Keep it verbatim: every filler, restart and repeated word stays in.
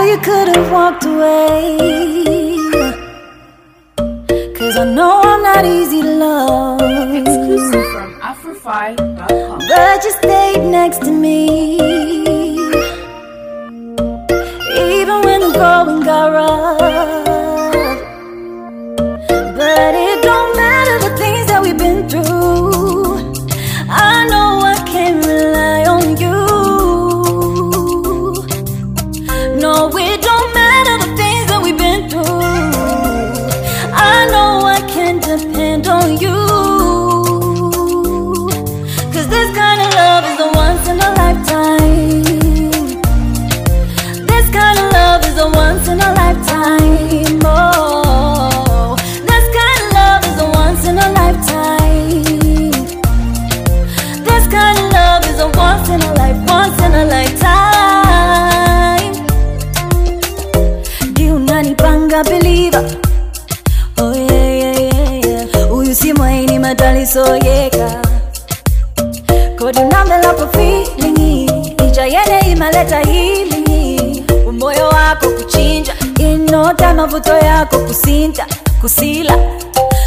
you could have walked away, 'cause I know I'm not easy to love. Exclusive from Afrofy dot com. But you stayed next to me, even when the going got rough. But it don't matter the things that we've been through, I know I can rely on you. No, it don't matter the things that we've been through, I know I can depend on you. This kind of love is a once in a lifetime. This kind of love is a once in a lifetime. Oh, this kind of love is a once in a lifetime. This kind of love is a once in a life, once in a lifetime. Diu nani panga believer. Oh yeah yeah yeah yeah. Uyu si mwaini madali so yeka. Kodi unamela kwa feeling, ija yene imaleta healing. Umoyo wako kuchinja, inota mavuto yako kusinta, kusila.